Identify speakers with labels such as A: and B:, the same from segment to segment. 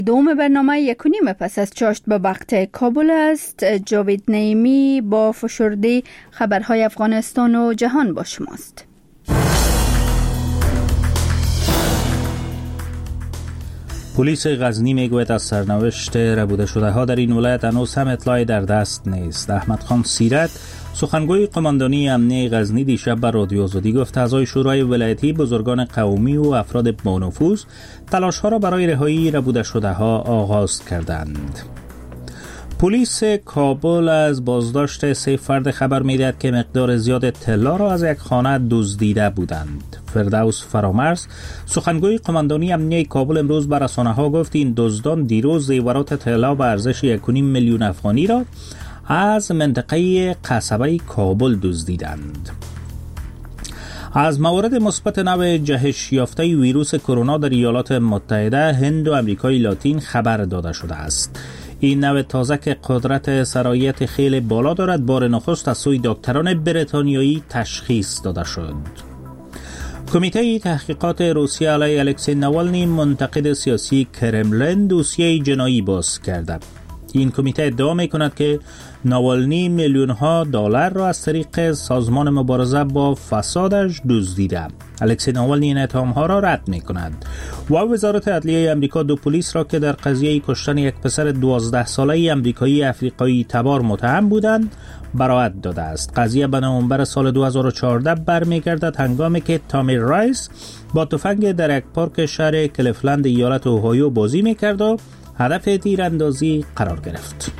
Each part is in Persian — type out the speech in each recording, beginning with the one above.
A: دوم برنامه 1.5 پس از چاشت به وقت کابل است. جاوید نعیمی با فشرده خبرهای افغانستان و جهان با شماست.
B: پلیس غزنی میگوید از سرنوشت ربوده شده ها در این ولایت هنوز هم اطلاعی در دست نیست. احمد خان سیرت سخنگوی قماندانی امنیه غزنی دیشب بر رادیو آزادی گفت اعضای شورای ولایتی، بزرگان قومی و افراد با نفوذ تلاش‌ها را برای رهایی ربوده شده ها آغاز کردند. پلیس کابل از بازداشت 3 فرد خبر می‌دهد که مقدار زیاد طلا را از یک خانه دزدیده بودند. فردوس فرامرز سخنگوی قماندانی امنیه کابل امروز بر رسانه‌ها گفت این دزدان دیروز زیورات طلا به ارزش 1.5 میلیون افغانی را از منطقه قصبه کابل دزدیدند. از موارد مثبت نوع جهش یافته ویروس کرونا در ایالات متحده، هند و امریکای لاتین خبر داده شده است. این نوع تازه که قدرت سرایت خیلی بالا دارد، بار نخست از سوی دکتران بریتانیایی تشخیص داده شد. کمیته تحقیقات روسیه علیه الکسی ناوالنی، منتقد سیاسی کرملین، دوسیه جنایی باز کرده. این کمیته ادعا می‌کند که ناوالنی میلیون‌ها دلار را از طریق سازمان مبارزه با فسادش دزدیده. الکسی ناوالنی این اتهام‌ها را رد می‌کند و وزارت عدلیه آمریکا 2 پلیس را که در قضیه کشتن یک پسر 12 ساله آمریکایی افریقایی تبار متهم بودند براءت داده است. قضیه به نوامبر سال 2014 برمیگردد هنگامی که تامی رایس با تفنگ در یک پارک شهر کلیفلند ایالت اوهایو بازی می‌کرد و هدف تیراندازی قرار گرفت.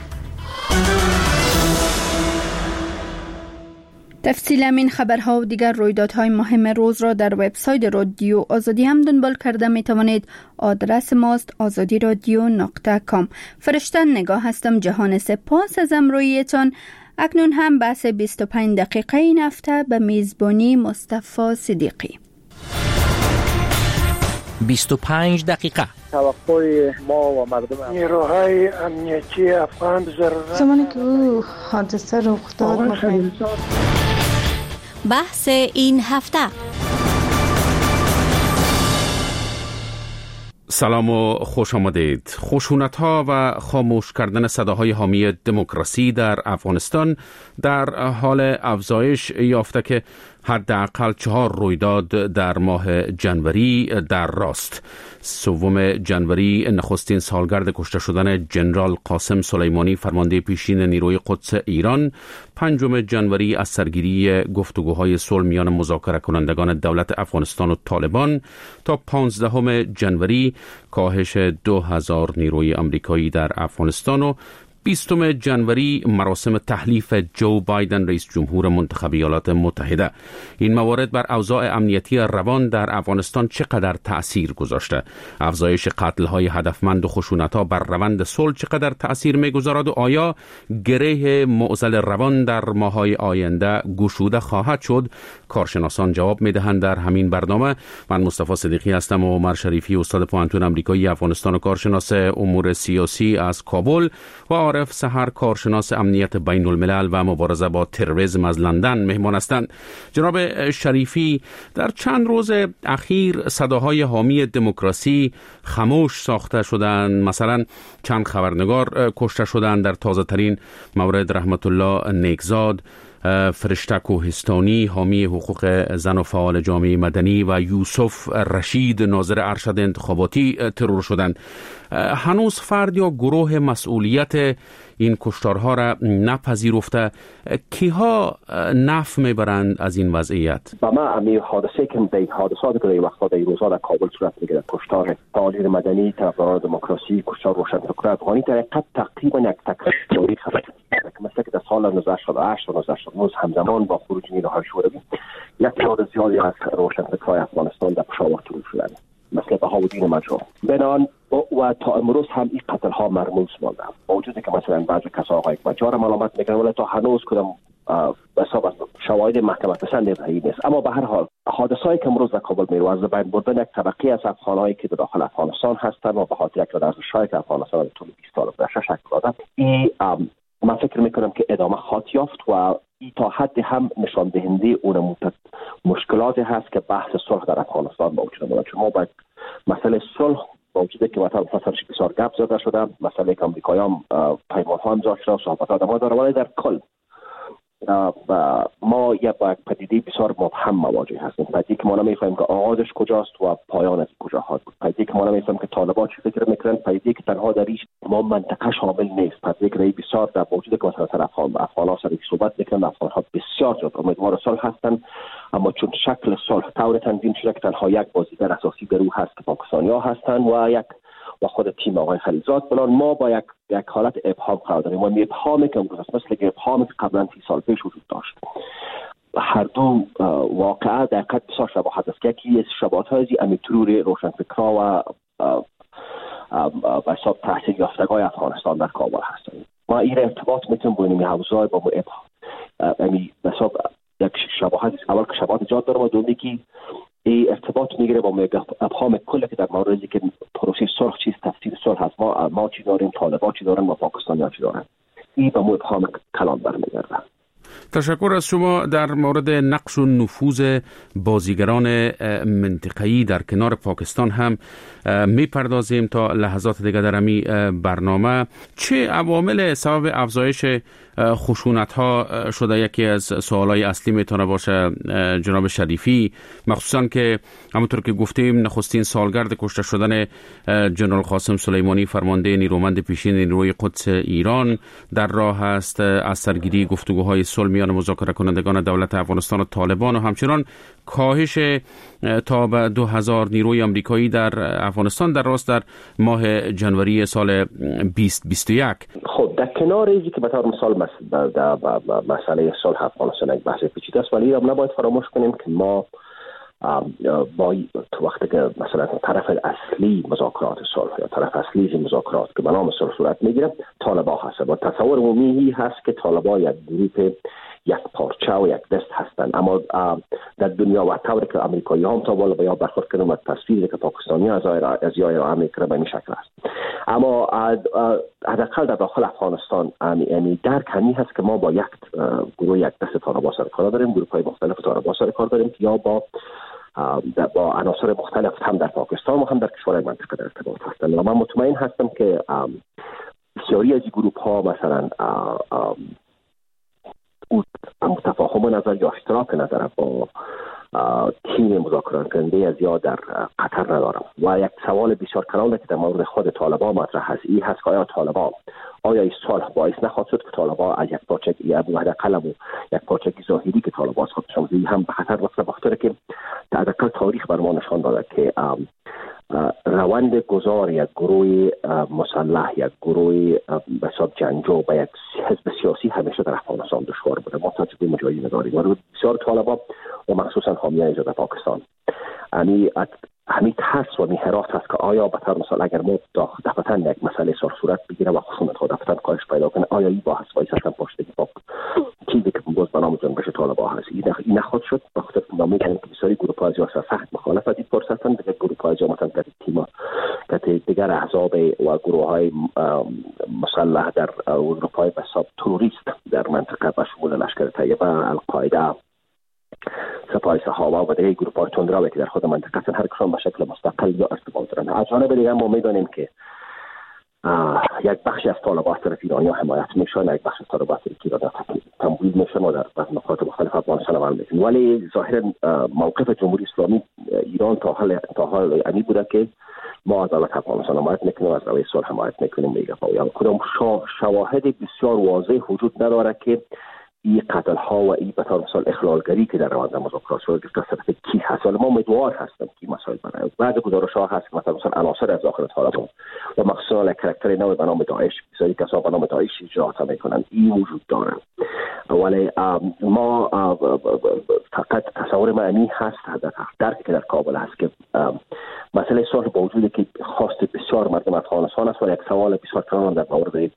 A: تفصیل این خبرها و دیگر رویدادهای مهم روز را در وبسایت رادیو آزادی هم دنبال کرده می توانید. آدرس ماست azadiradio.com. فرشته نگاه هستم. جهان سپاس از امرویتان. اکنون هم بحث 25 دقیقه این هفته به میزبانی مصطفی صدیقی.
C: 25 دقیقه
D: توقع ما و مردم
E: نیروهای امنیتی افغان ضرورت
F: زمانی که او حادثه رخ داد
C: بحث این هفته.
G: سلام و خوش آمدید. خشونت‌ها و خاموش کردن صداهای حامی دموکراسی در افغانستان در حال افزایش یافته که حداقل 4 رویداد در ماه جنوری در راست. 3 جنوری نخستین سالگرد کشته شدن جنرال قاسم سلیمانی، فرمانده پیشین نیروی قدس ایران. 5 جنوری از سرگیری گفتگوهای صلح میان مذاکره کنندگان دولت افغانستان و طالبان تا 15 جنوری کاهش 2000 نیروی آمریکایی در افغانستان و 20 جنوری مراسم تحلیف جو بایدن رئیس جمهور منتخب ایالات متحده. این موارد بر اوضاع امنیتی روان در افغانستان چقدر تأثیر گذاشته؟ افزایش قتل‌های هدفمند و خشونت‌ها بر روند صلح چقدر تأثیر می‌گذارد و آیا گره معضل روان در ماه‌های آینده گشوده خواهد شد؟ کارشناسان جواب می‌دهند در همین برنامه. من مصطفی صدیقی هستم و عمر شریفی، استاد پوهنتون آمریکایی افغانستان و کارشناس امور سیاسی از کابل، و عارف سحر، کارشناس امنیت بین الملل و مبارزه با تروریسم از لندن مهمان هستند. جناب شریفی، در چند روز اخیر صداهای حامی دموکراسی خاموش ساخته شدند. مثلا چند خبرنگار کشته شدند. در تازه ترین مورد رحمت الله نیکزاد، فرشته کوهستانی حامی حقوق زن و فعال جامعه مدنی، و یوسف رشید ناظر ارشد انتخاباتی ترور شدند. هنوز فرد یا گروه مسئولیت این کشتارها را نپذیرفته. کیها نفع میبرند از این وضعیت؟
D: و ما امی حادثه که در حادثات که در وقتا در روزها در کابل صورت میگیرد، کشتار فعالین مدنی، طرفداران دموکراسی، کشتار روشنفکران افغانی، در حقیقت تقریبا یک تکراری خبر مثل که در سال 1988 و 1989 همزمان با خروج نیروهای شوروی یک تعداد زیادی از روشنفکران افغانستان در پشاور ترور شدند، مثل بهاءالدین مجروح. بنان و تا امروز هم این قتل ها مرموز مانده، با وجودی که مثلا بعضی کسا آقای مجار ملامت میکنن، ولی تا هنوز کدام حساب شواهد محکمه پسند ابراهیمی نیست. اما به هر حال حادثه‌ای که امروز در کابل می‌رود از بین بردن یک طبقه از افغانایی که در داخل افغانستان هستند و به خاطر یک ارزش‌هایی که افغانستان در طول 20 سال گذشته شکل داده، این من فکر میکنم که ادامه خواهد یافت و این تا حدی هم نشان دهنده اون مشکلاتی هست که بحث صلح در افغانستان با وجود آمده. چون ما باید مسئله صلح با با وجودی که مثلا سرش بسیار گپ زده شده، مسئله که آمریکایی‌ها پیمان‌ها امضا شده و صحبت‌ها آدم‌ها داره، ولی در کل ما یک پدیده بسیار مبهم مواجه هستیم. پدیده که ما نمی‌فهمیم که آغازش کجاست و پایانش کجا خواهد بود. پدیده که ما نمی‌فهمیم که طالبان چه فکر می‌کنن. پدیده که تنها در ما منطقه شامل نیست. پدیده که بسیار در وجود که مثلا افغان‌ها سر صحبت می‌کنن، افغان‌ها بسیار زیاد امیدوار صلح هستند، اما چون شکل صلح طور تنظیم شده که تنها یک بازیگر اساسی در او هست که پاکستانی‌ها هستند و خود تیم آقای خلیلزاد بلان، ما با یک حالت ابهام قرار داریم و ابهامی که امروز است مثل ابهامی که قبلا 30 سال پیش وجود داشت. هر دو واقعا در قد بسیار شباهت است که یکی شباهت‌های امیترور روشنفکرها و به حساب تحصیل یافتگان افغانستان در کابل هستند. ما این ارتباط میتونیم بینیم حوزه‌های با ابهام به حساب یک شباهت اول که شباهت ایجاد داره و دومی که این ارتباط میگیره با ابهام کلی که در موردی که پروسه صلح چیست، تفسیر صلح هست، ما چی داریم، طالبان چی دارن و پاکستانی‌ها چی دارن. این به مو ابهام کلان برمیگرده.
G: تشکر از شما. در مورد نقش و نفوذ بازیگران منطقه‌ای در کنار پاکستان هم میپردازیم تا لحظات دیگه در این برنامه. چه عوامل سبب افزایش خشونت ها شده؟ یکی از سوالای اصلی میتونه باشه جناب شریفی، مخصوصا که همونطور که گفتیم نخستین سالگرد کشته شدن جنرال قاسم سلیمانی فرمانده نیرومند پیشین نیروی قدس ایران در راه است. از سرگیری گفتگوهای صلح میان مذاکره کنندگان دولت افغانستان و طالبان و همچنان کاهش تا به 2000 نیروی آمریکایی در افغانستان در راست در ماه جنوری سال 2021.
D: خب در کنار اینکه که به طور مثال مسئله صلح افغانستان یک بحث پیچیده است، ولی هم نباید فراموش کنیم که ما با تو وقتی که مثلا طرف اصلی مذاکرات صلح یا طرف اصلی مذاکرات که به نام صلح صورت میگیره طالبان هست و تصور عمومی هست که طالبان یک گروه یک پارچه و یک دست هستند، اما در دنیا و طوری که آمریکایی هم تا بالا بیا برخورد کردن و تصویری که پاکستانی از یای آمریکا به این شکل است. اما حداقل در داخل افغانستان یعنی درک همین هست که ما با یک گروه یک دست طالبان سر کار داریم، گروه‌های مختلف طالبان سر کار داریم که یا با عناصر مختلف هم در پاکستان و هم در کشورهای منطقه در ارتباط هستند. و من مطمئن هستم که بسیاری از این گروه‌ها مثلا تفاهم نظر یا اشتراک نظر با تیم مذاکره کننده از یا در قطر ندارم. و یک سوال بسیار کلان که در مورد خود طالبان مطرح هست، این هست که آیا این صلح باعث نخواهد شد که طالبان از یک پارچگی حداقل یک پارچگی ظاهری که طالبان از خودشان هم به خطر رفته، بخاطر که حداقل تاریخ بر ما نشان داده که روند گذار یک گروه مسلح، یک گروه به حساب جنگجو به یک حزب سیاسی همیشه در افغانستان دشوار بوده. ما تجربه مجاهدین داریم و بسیار طالبان و مخصوصا حامیان ایجاد پاکستان همین ترس و حراس هست که آیا به طور مثال اگر ما دفعتاً یک مسئله صورت بگیره و خشونت ها دفعتاً کاهش پیدا کنه، آیا این با حسابی هستن پشتگی با چیزی که باز به نام جنبش طالبان هست این نخواهد شد، بخاطر که ما می‌گیم که بسیاری گروه‌ها از سخت مخالف از این پرس هستند، دیگر گروه‌ها از مثلا در تیم‌ها دیگر احزاب و گروه‌های مسلح در اروپای به حساب تروریست در منطقه به شمول لشکر طیبه، القاعده، سپاه صحابه و دیگر گروه‌های تندرو که در خود منطقه هستند، هر کدام به شکل مستقل یا ارتباط دارند. از جانب دیگر ما می‌دانیم که یک بخشی از طالبان از طرف ایرانی‌ها حمایت میشن، یک بخش از طالبان از طرف ایرانی‌ها تمویل میشن و در نقاط مختلف افغانستان عمل میکنن. ولی ظاهراً موقف جمهوری اسلامی ایران تا حال یعنی بوده که ما از دولت افغانستان حمایت میکنیم، از روی صلح حمایت میکنیم. میگه یا کدام شواهد بسیار واضح وجود نداره که این قتل ها و این به طور مثال اخلالگری که در روند مذاکرات شده که طرف کی هست. ما امیدوار هستم که مسائل برای بعد گزارش ها هست که مثلا عناصر از داخل طالبان و مخصوصا کاراکتر نو به نام داعش، بسیاری کسا به نام داعش اجراءات میکنن، این وجود داره. ولی ما فقط تصور معنی هست درکی که در کابل هست که مسئله صلح با وجودی که خواست بسیار مردم افغانستان است، ولی یک سوال بسیار کلان در مورد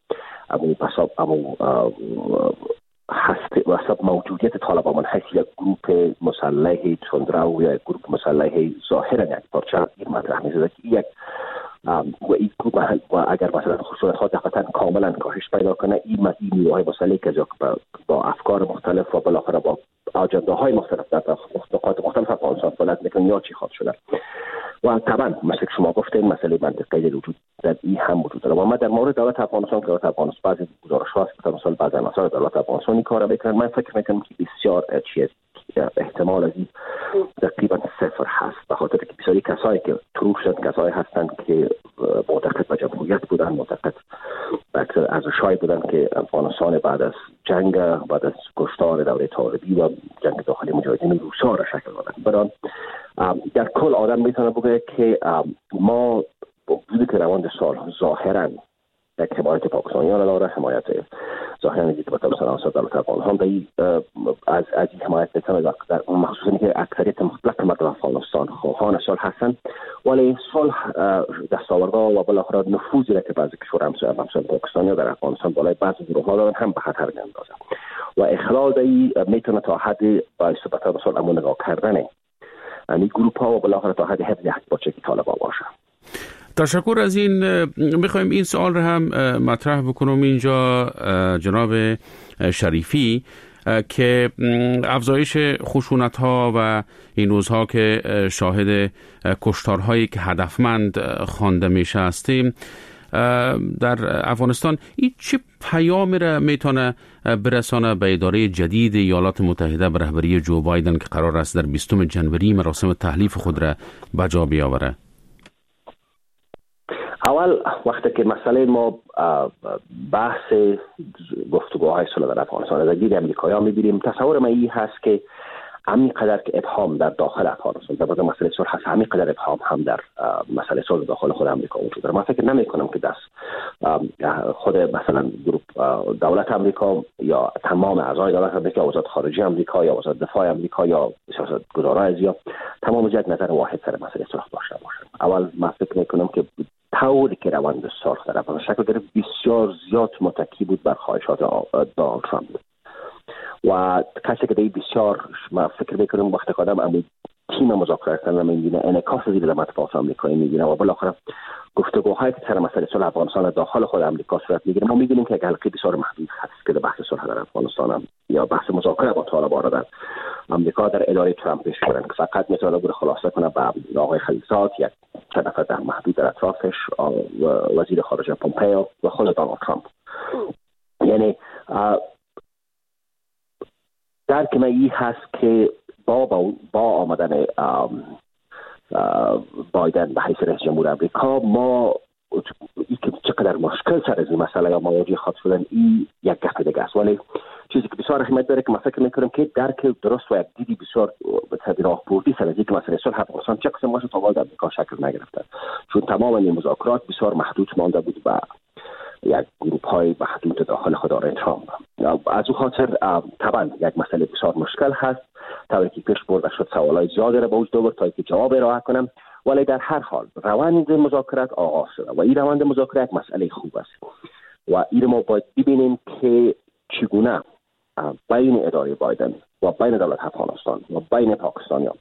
D: هست واسه موجودیت طالبان من هست یک گروه مسلح تندرو یا یک گروه مسلح ظاهرا یک پارچه این مطرح می‌شده که یک و این گروه و اگر مثلا خشونت ها دقیقاً کاملا کاهش پیدا کنه، این نیروهای مسلحی که با افکار مختلف و بالاخره با اجنده‌های مختلف در نقاط مختلف افغانستان فعالیت می‌کنن یا چی خواهد شده. و طبعا مثل که شما گفتین مسئله منطقه‌ای وجود در این هم وجود داره. و ما در مورد دولت افغانستان که دولت افغانستان بعضی گزارش‌ها است که مثلا بعضی عناصر دولت افغانستان کار میکنن، من فکر میکنم که بسیار چیز احتمال از این تقریبا صفر هست، به خاطر که بسیاری کسایی که تروشن کسایی هستند که معتقد به جمهوریت بودن، معتقد به ارزش‌هایی بودن که افغانستان بعد از جنگ، بعد از کشتار دوره طالبی و جنگ داخلی مجاهدین روسا را شکل دادن. برای در کل آدم میتونه بگه که ما با وجود که روند سال ظاهراً یک حمایت پاکستانیان را داره، حمایت ظاهراً دیگه به طور سلامت دولت افغانستان از این حمایت میتونه در مخصوصا که اکثریت مطلق مردم افغانستان خواهان صلح هستند، ولی صلح دستاوردها و بالاخره نفوذی را که بعضی کشورها همسایه پاکستانی در افغانستان بالای بعضی گروه‌ها دارن هم به خطر میاندازه و اخلال دی میتونه تا حد باعث به طور مثال امون نگاه کردن این گروه‌ها و بالاخره تا حد حفظ حقوق طالبان باشه.
G: تشکر از این. میخوایم این سوال رو هم مطرح بکنم اینجا جناب شریفی که افزایش خشونت ها و این روزها که شاهد کشتارهایی که هدفمند خوانده میشه هستیم در افغانستان، این چه پیامی را میتونه برسانه به اداره جدید ایالات متحده به رهبری جو بایدن که قرار است در 20 جنوری مراسم تحلیف خود را به جا بیاوره؟
D: اول وقتی که مسئله ما بحث گفتگوهای صلح در افغانستان از دید امریکایی‌ها می‌بینیم، تصور ما این هست که همین قدر که ابهام در داخل افغانستان در مورد مسئله صلح هست، همین قدر ابهام هم در مسئله صلح داخل خود امریکا وجود داره. من فکر نمی‌کنم که دست خود مثلا دولت امریکا یا تمام اعضای دولت امریکا، وزارت خارجه امریکا یا وزارت دفاع امریکا یا سیاستگزاران ازیا تمام یک نظر واحد سر مسئله صلح داشته باشند. اول من فکر می‌کنم که طوری که روند صلح در افغانستان شکل گرفت بسیار زیاد متکی بود بر خواهشات دونالد ترامپ و کسی که بسیار من فکر میکنم وقتی قدم اما تیم مذاکره کردن میبینه انعکاس زیر مطبوعات آمریکایی میبینه و بالاخره گفتگوهایی که سر مسئله صلح افغانستان داخل خود آمریکا صورت میگیره، ما میبینیم که حلقه بسیار محدود هست که بحث صلح در افغانستان یا بحث مذاکره با طالبان در آمریکا در اداره ترامپ پیش کردن که فقط میتونه بود خلاصه کنه به آقای خلیلزاد، یک چند نفر در محدود در اطرافش، وزیر خارجه پومپئو و خود دونالد ترامپ. یعنی درک من این هست که با آمدن بایدن به حیث رئیس جمهور امریکا ما چقدر مشکل سر از این مسئله یا مواجه خواهد شدن این یک گپ دیگه است، ولی چیزی که بسیار اهمیت داره که من فکر میکنم که درک درست و یک دیدی بسیار راهبردی سر از اینکه مسئله صلح افغانستان چه قسم باشه تا وارد امریکا شکل نگرفته، چون تمام این مذاکرات بسیار محدود مانده بود و یک گروه‌های محدود داخل خود آقای ترامپ. از او خاطر طبعا یک مسئله بسیار مشکل هست، تا که پیش برده شد سوالای زیادی را به وجود آورد تا که جواب ارائه کنم، ولی در هر حال روند مذاکرات آغاز شده و این روند مذاکرات مسئله خوب است و این ما باید ببینیم که چگونه بین اداره بایدن و بین دولت افغانستان و بین پاکستانیان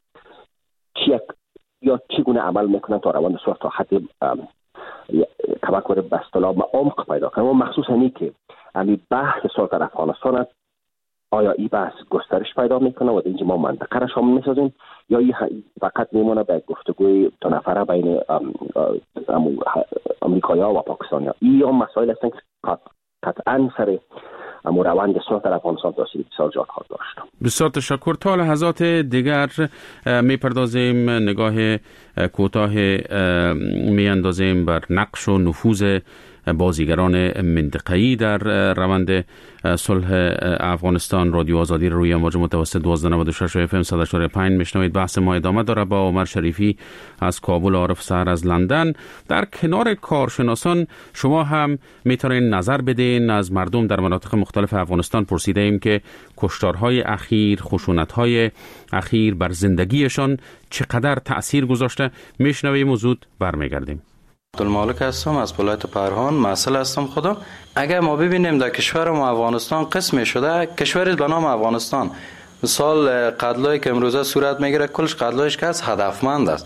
D: چگونه عمل میکنن تا روند صلح تا حد تفکر به اصطلاح عمق پیدا کنه و مخصوصا اینی که همین بحث صلح در افغانستان آیا این بحث گسترش پیدا میکنه و اینجا ما منطقه را شامل میسازیم یا این فقط میمونه به گفتگوی دو نفره بین امریکایی‌ها و پاکستانی‌ها. این مسائل هستن که قطعاً سر روند صلح در افغانستان تاثیر بسیار زیاد خواهد داشت.
G: بسیار تشکر. تا لحظات دیگر میپردازیم نگاه کوتاه میاندازیم بر نقش و نفوذ بازیگران منطقه‌ای در روند صلح افغانستان. رادیو آزادی روی امواج متوسط 1296 FM 104.5 میشنوید. بحث ما ادامه داره با عمر شریفی از کابل، عارف سحر از لندن. در کنار کارشناسان شما هم میتونید نظر بدین. از مردم در مناطق مختلف افغانستان پرسیده ایم که کشتارهای اخیر، خشونت‌های اخیر بر زندگیشان چقدر تأثیر گذاشته. میشنویم و زود برمیگردیم.
H: عبدالمالک هستم از ولایت پرهان، مسئله هستم خودم. اگر ما ببینیم در کشور ما افغانستان قسم شده کشوری به نام افغانستان، مثال قتلایی که امروزه صورت میگیره کلش قتلایش که هدفمند است.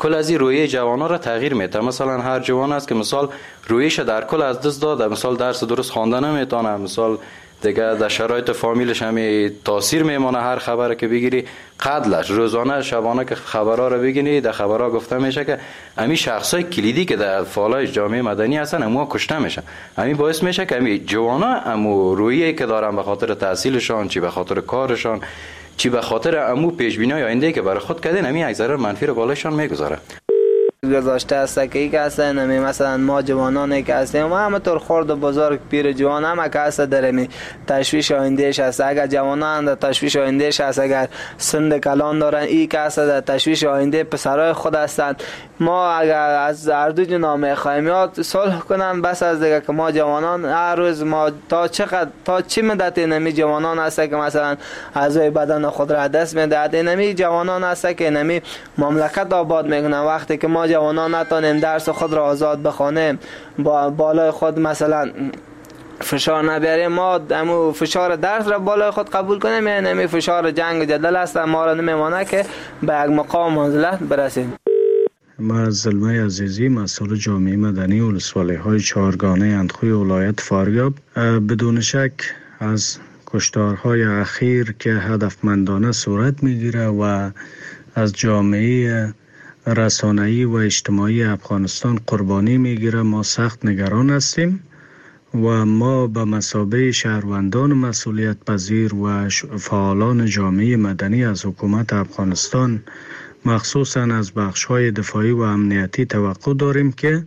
H: کل از این رویه جوانان را تغییر میده. مثلا هر جوان است که مثال رویش در کل از دست داده، مثال درس درست خواندن نمیتونه، مثال دیگه در شرایط فامیلش هم تاثیر میمونه. هر خبره که بگیری قدلش روزانه شبانه که خبرها رو بگیری، در خبرها گفته میشه که امی شخصای کلیدی که در فعالای جامعه مدنی هستن امو کشته میشن. امی باعث میشه که امی جوانا امو رویی که دارن به خاطر تحصیلشان، چی به خاطر کارشان، چی به خاطر امو پیشبینی آینده که برای خود کردن، امی یک ضرر منفی رو بالایشان میگذاره.
I: گذاشته است که یک هستن مثلا ما جوانانی که هستیم و همطور خرد و بزرگ پیر جوان هم که هست در تشویش آیندهش هست. اگر جوانان در تشویش آیندهش هست، اگر سند کلان دارن ای که هست در تشویش آینده پسرای خود هستند. ما اگر از اردو جنامه خواهیم یاد صلح کنن بس از دیگه که ما جوانان هر روز ما تا چه مدت نمی جوانان هست که مثلا اعضای بدن خود را دست میدهد، نمی جوانان هست که نمی مملکت آباد میکنن. وقتی که ما جوانان نتونیم درس خود را آزاد بخوانیم، با بالای خود مثلا فشار نبریم، ما امو فشار درس را بالای خود قبول کنیم، یعنی نمی فشار جنگ و جدل است ما را نمیمانه که به یک مقام منزلت برسیم.
J: ما زلمه عزیزی مسئول جامعه مدنی ولسوالی‌های چهارگانه اندخوی ولایت فاریاب، بدون شک از کشتارهای اخیر که هدفمندانه صورت میگیره و از جامعه رسانه‌ای و اجتماعی افغانستان قربانی میگیره ما سخت نگران هستیم و ما به مثابه شهروندان مسئولیت پذیر و فعالان جامعه مدنی از حکومت افغانستان مخصوصاً از بخش‌های دفاعی و امنیتی توقع داریم که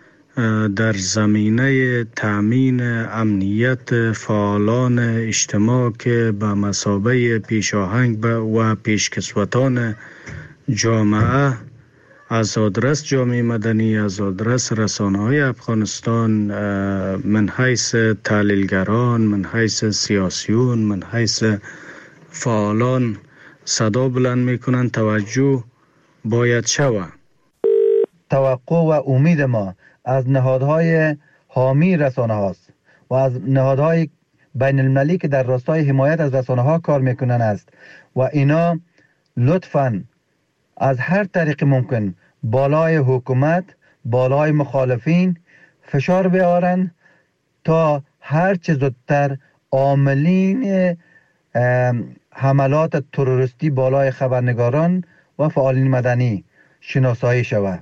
J: در زمینه تأمین امنیت فعالان اجتماع که به مثابه پیشاهنگ و پیشکسوتان جامعه از آدرس جامعه مدنی، از آدرس رسانه‌های افغانستان، من حیث تحلیلگران، من حیث سیاسیون، من حیث فعالان صدا بلند میکنن توجه باید شود.
K: توقع و امید ما از نهادهای حامی رسانه هاست و از نهادهای بین المللی که در راستای حمایت از رسانه ها کار میکنن است و اینا لطفاً از هر طریق ممکن بالای حکومت، بالای مخالفین فشار بیارن تا هر چه زودتر عاملین حملات تروریستی بالای خبرنگاران و فعالین مدنی شناسایی شود.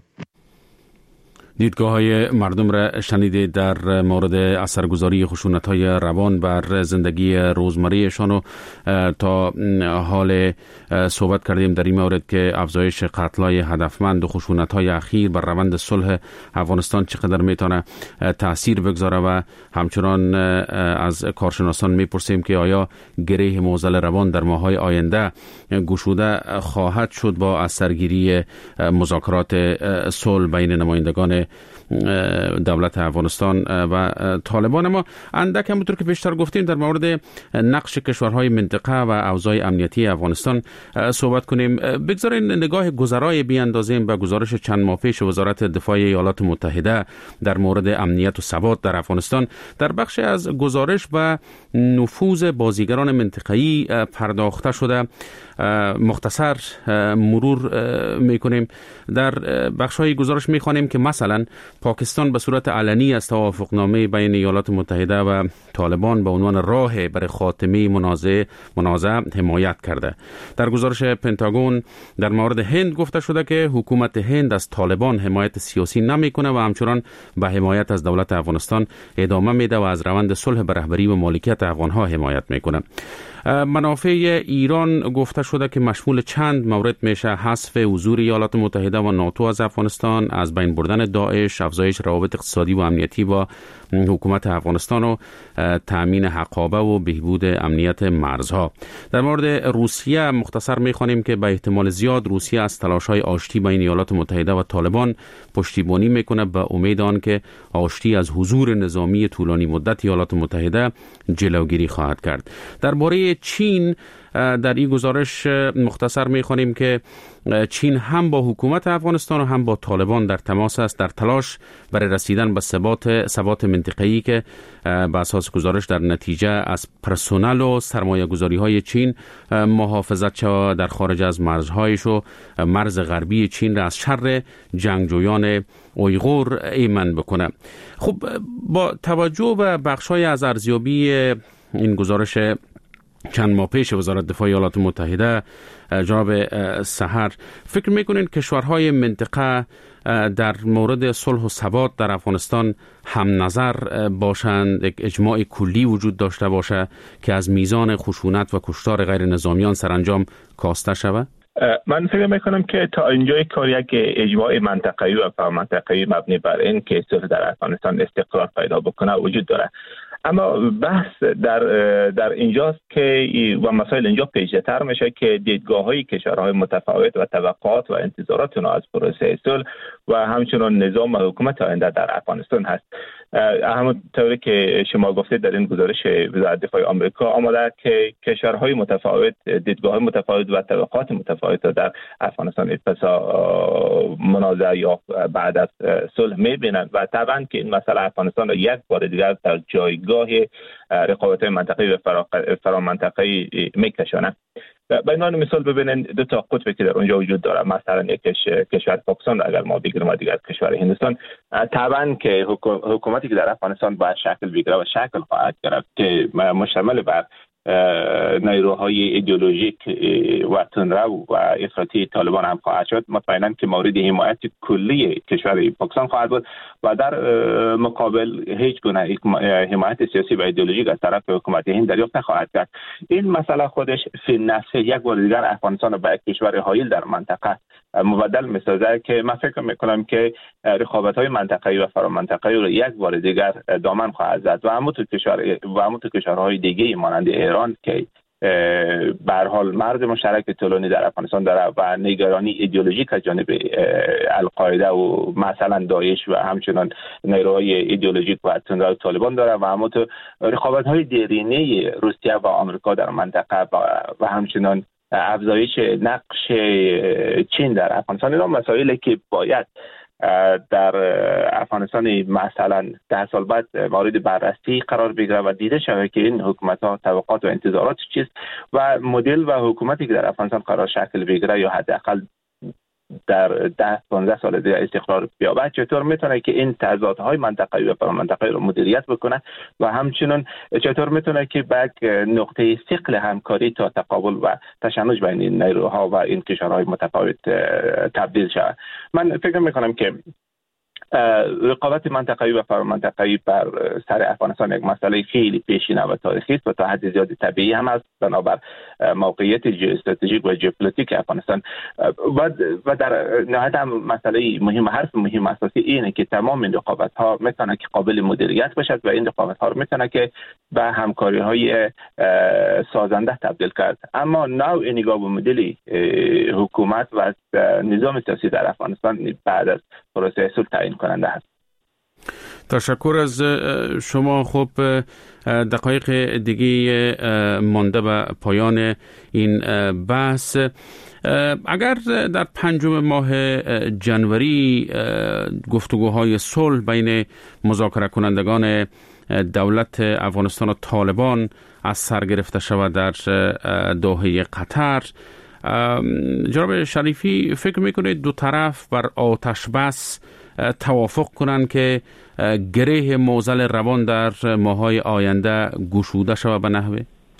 G: دیدگاه های مردم را شنیده در مورد اثرگذاری خشونت‌های روان بر زندگی روزمره‌شان و تا حال صحبت کردیم در این مورد که افزایش قتل‌های هدفمند و خشونت‌های اخیر بر روند صلح افغانستان چقدر میتونه تاثیر بگذاره و همچنان از کارشناسان میپرسیم که آیا گره معضل روان در ماه‌های آینده گشوده خواهد شد با اثرگیری مذاکرات صلح بین نمایندگان دولت افغانستان و طالبان. ما اندک همونطور که بیشتر گفتیم در مورد نقش کشورهای منطقه و اوضاع امنیتی افغانستان صحبت کنیم. بگذارین نگاه گذرای بیاندازیم به گزارش چند ماه پیش وزارت دفاع ایالات متحده در مورد امنیت و ثبات در افغانستان. در بخش از گزارش به نفوذ بازیگران منطقه‌ای پرداخته شده. مختصر مرور میکنیم. در بخش های گزارش میخوانیم که مثلا پاکستان به صورت علنی از توافقنامه بین ایالات متحده و طالبان به عنوان راه برای خاتمه منازعه حمایت کرده. در گزارش پنتاگون در مورد هند گفته شده که حکومت هند از طالبان حمایت سیاسی نمیکنه و همچنان به حمایت از دولت افغانستان ادامه میده و از روند صلح به رهبری و مالکیت افغانها حمایت میکنه. منافع ایران گفته شده که مشمول چند مورد میشه: حذف حضور ایالات متحده و ناتو از افغانستان، از بین بردن داعش، افزایش روابط اقتصادی و امنیتی با حکومت افغانستان و تامین حقابه و بهبود امنیت مرزها. در مورد روسیه مختصر میخوانیم که به احتمال زیاد روسیه از تلاش‌های آشتی بین ایالات متحده و طالبان پشتیبانی میکنه به امید آن که آشتی از حضور نظامی طولانی مدت ایالات متحده جلوگیری خواهد کرد. درباره چین در این گزارش مختصر می‌خوانیم که چین هم با حکومت افغانستان و هم با طالبان در تماس است در تلاش برای رسیدن به ثبات منطقه‌ای که به اساس گزارش در نتیجه از پرسنل و سرمایه‌گذاری‌های چین محافظت شود در خارج از مرزهایش و مرز غربی چین را از شر جنگجویان اویغور ایمن بکنه. خب با توجه به بخش‌های از ارزیابی این گزارش چند ماه پیش وزارت دفاع ایالات متحده، جناب سحر، فکر میکنین کشورهای منطقه در مورد صلح و ثبات در افغانستان هم نظر باشند، یک اجماع کلی وجود داشته باشه که از میزان خشونت و کشتار غیر نظامیان سرانجام کاسته شود؟
L: من فکر میکنم که تا اینجای کار یک اجماع منطقه‌ای و منطقه‌ای مبنی بر این که صلح در افغانستان استقرار پیدا بکنه وجود داره. اما بحث در اینجاست که و مسائل اینجا پیچیده‌تر میشه که دیدگاه‌های کشورهای متفاوت و توقعات و انتظارات از پروسه صلح و همچنین نظام و حکومت آینده در افغانستان هست. همونطوری که شما گفتید در این گزارش وزارت دفاع آمریکا آمده که کشورهای متفاوت دیدگاه‌های متفاوت و توقعات متفاوت در افغانستان پس منازعه یا بعد از صلح می‌بینند و طبعا که این مسئله افغانستان را یک بار دیگر در جایگاه رقابت‌های منطقه‌ای و فرامنطقه‌ای می‌کشاند. به عنوان مثال ببینید دو تا قطبی که در اونجا وجود داره، مثلا یک کشور پاکستان اگر ما بگیریم و دیگر کشور هندوستان، طبعا که حکومتی که در افغانستان باید شکل بگیره و شکل خواهد گرفت که مشتمل بر نیروهای ایدئولوژیک و تندرو و افراطی طالبان هم خواهد شد، مطمئنا که مورد حمایت کلی کشور پاکستان خواهد بود و در مقابل هیچ گونه حمایت سیاسی و ایدئولوژیک از طرف حکومت هند دریافت نخواهد کرد. این مسئله خودش فی نفسه یک بار دیگر افغانستان را به یک کشور حایل در منطقه مبدل می‌سازد که من فکر می‌کنم که رقابت‌های منطقه‌ای و فرامنطقه‌ای رو یک بار دیگر دامن خواهد زد و همونطور کشورهای دیگه مانند ایران که به هر حال مرز مشترک طولانی در افغانستان داره و نگرانی ایدئولوژیک از جانب القاعده و مثلا داعش و همچنین نیروهای ایدئولوژیک و تندرو طالبان داره و همونطور رقابت‌های دیرینه روسیه و آمریکا در منطقه و همچنین افزایش نقش چین در افغانستان، اینا مسائلی که باید در افغانستان مثلا 10 سال بعد مورد بررسی قرار بگیره و دیده شود که این حکومت‌ها توقعات و انتظارات چیست و مدل و حکومتی که در افغانستان قرار شکل بگیره یا حداقل در 10-15 سال دیگه استقرار بیابد چطور میتونه که این تضادهای منطقه‌ای و فرامنطقه‌ای رو مدیریت بکنه و همچنین چطور میتونه که به نقطه ثقل همکاری تا تقابل و تشنج بین این نیروها و این کشورهای متفاوت تبدیل شود. من فکر میکنم که رقابت منطقه‌ای و فرامنطقه‌ای بر سر افغانستان یک مسئله خیلی پیشینه و تاریخی است و تا حد زیادی طبیعی هم است بنابر موقعیت ژئواستراتژیک و ژئوپلیتیک افغانستان و در نهایت هم مسئله مهم، حرف مهم اساسی اینه که تمام این رقابت‌ها میتونه که قابل مدیریت باشد و این رقابت‌ها رو میتونه که به همکاری‌های سازنده تبدیل کرد. اما نوع نگاه و مدل حکومت و نظام سیاسی در افغانستان بعد از پروسه صلح تعیین کننده است.
G: تشکر از شما. خب دقایق دیگه مانده به پایان این بحث. اگر در 5 ماه جنوری گفتگوهای صلح بین مذاکره کنندگان دولت افغانستان و طالبان از سر گرفته شود در دوحه قطر، جناب شریفی فکر میکنید دو طرف بر آتش بس توافق کنند که گره معضل روان در ماه‌های آینده گشوده شود به نحوه؟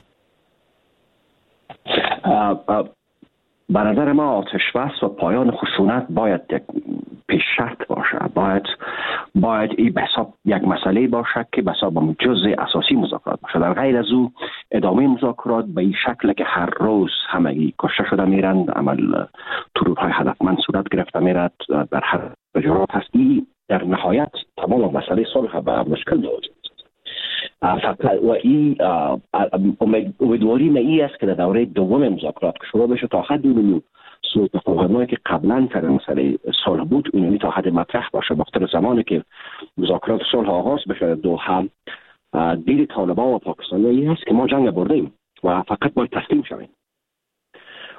D: به نظر ما آتش بس و پایان خشونت باید یک پیش شرط باشه. باید این به حساب یک مسئله باشه که به حساب جزء اساسی مذاکرات باشه. در غیر از او ادامه مذاکرات به این شکل که هر روز همگی کشته شده میرند، عمل تروریست‌های هدفمند صورت گرفته میرد، در هر تجارت هستی، در نهایت تمام مسئله صلح به مشکل دارد. فقط و این امیدواری من است که در دوره دوم مذاکرات که شروع بشه تا حد اونو سوء تفاهمایی که قبلا در مسئله صلح بود اونو تا حد مطرح باشه. وقتی زمانی که مذاکرات صلح آغاز بشه دوحه، دید طالبان و پاکستانی این است که ما جنگ بردیم و فقط باید تسلیم شویم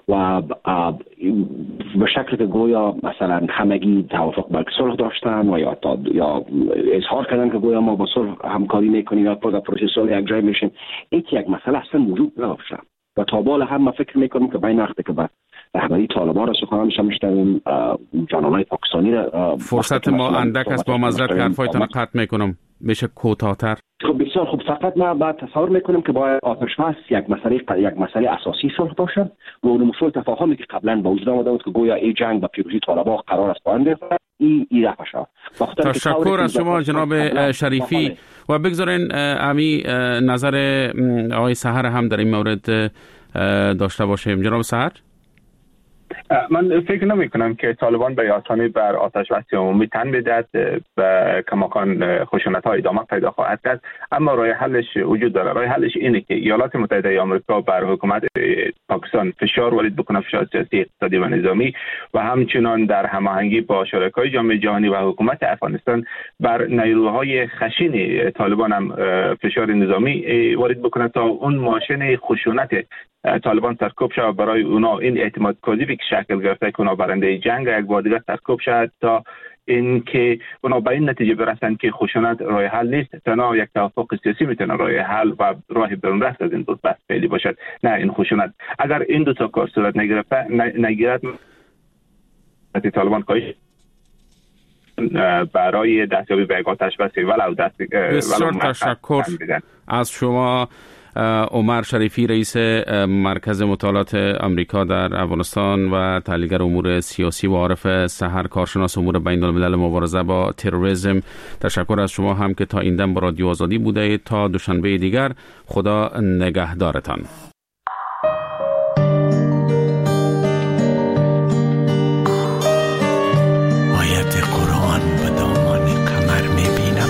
D: و به شکل که گویا مثلا همگی توافق بر صلح داشتن و یا اظهار کردن که گویا ما با صلح همکاری میکنیم یا با پروسه صلح یک جای میشیم، این یک مسئله اصلا موجود نداشته و تا بال هم ما فکر میکنیم که بین وقتی که به رهبری طالبان را سخنانش میشنویم جانانای پاکستانی را
G: فرصت ما اندک است، با معذرت که حرفایتان قطع میکنم، میشه کوتاه‌تر؟
D: خب بسیار خوب. فقط ما بعد تصور میکنیم که باید آتش‌بس یک مسئله اساسی صلح باشد و اون اصول تفاهمی که قبلا به وجود آمده بود که گویا این جنگ با پیروزی طالبان قرار است پایان بیاورد این رفع شود.
G: تشکر از شما جناب شریفی و بگذارین امی نظر آقای سحر هم در این مورد داشته باشیم. جناب سحر،
L: من فکر نمی کنم که طالبان به آسانی بر آتش بس عمومی تن بدهد و کماکان خشونت ها ادامه پیدا خواهد کرد، اما راه حلش وجود داره. راه حلش اینه که ایالات متحده آمریکا بر حکومت پاکستان فشار وارد بکنه، فشار سیاسی، اقتصادی و نظامی، و همچنان در هماهنگی با شرکای جامعه جهانی و حکومت افغانستان بر نیروهای خشن طالبان هم فشار نظامی وارد بکنه تا اون ماشین خشونت طالبان سرکوب شود، برای اونا این اعتماد کاذبی که شکل گرفته که اونا برنده جنگ یک بار دیگه سرکوب شود، تا اینکه اونا به این نتیجه برسند که خشونت راه حل نیست، تنها یک توافق سیاسی میتونه راه حل و راه برون رفت از این دو بحث فعلی باشد، نه این خشونت. اگر این دو تا کار صورت نگیرد طالبان کاهش برای دستیابی به آتش بس
G: بسیار تشکر از شما. عمر شریفی، رئیس مرکز مطالعات آمریکا در افغانستان و تحلیلگر امور سیاسی، و عارف سحر، کارشناس امور بین الملل مبارزه با تروریسم. تشکر از شما هم که تا این دم با رادیو آزادی بوده. تا دوشنبه دیگر، خدا نگهدارتان.
M: آیت قرآن به دامان قمر میبینم.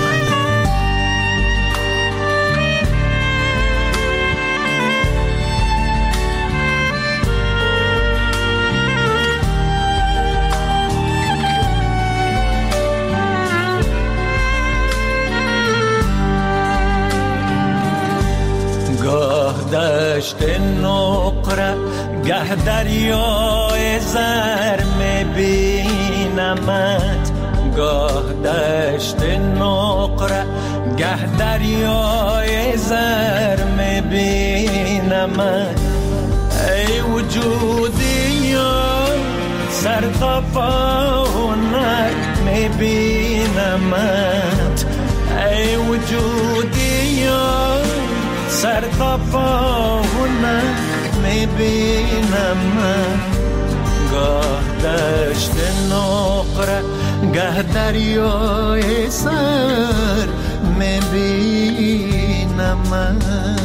M: دشت نقره گه دریای زر میبینمت، گاه دشت نقره گه دریای زر میبینمت. ای وجودی یا سر تا پا هنر میبینمت، ای وجودی یا سر تا پا هنر میبینم من. گاه دشت نقره گه دریای سر میبینم من.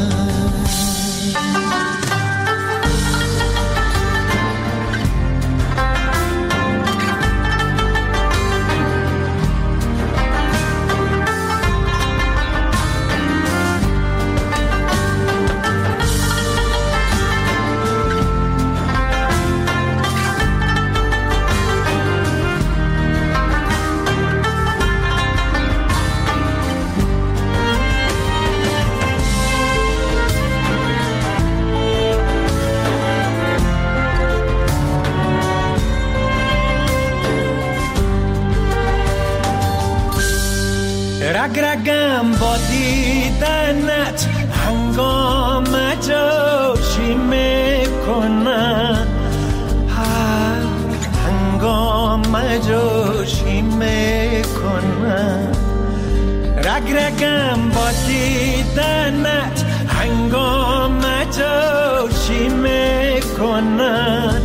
M: رگرگم با دیدنت هنگام جوشی میکنم، هنگام جوشی میکنم. رگرگم با دیدنت هنگام جوشی میکنم،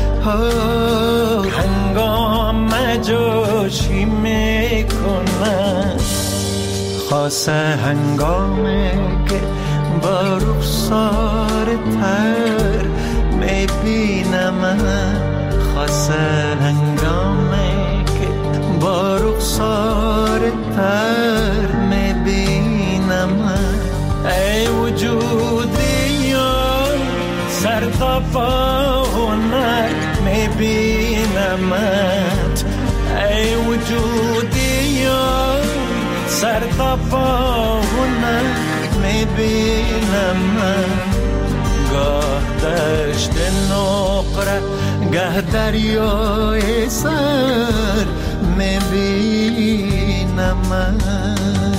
M: هنگام جوشی میکنم. خاصه هنگامی که با رخسار تر میبینم، خاصه هنگامی که با رخسار تر میبینم. ای وجودی یا سر تا پا هنر میبینمت، ای وجودی یا سر تا پا هنر میبینم. گاه دشت نقره گه دریای سر میبینم من.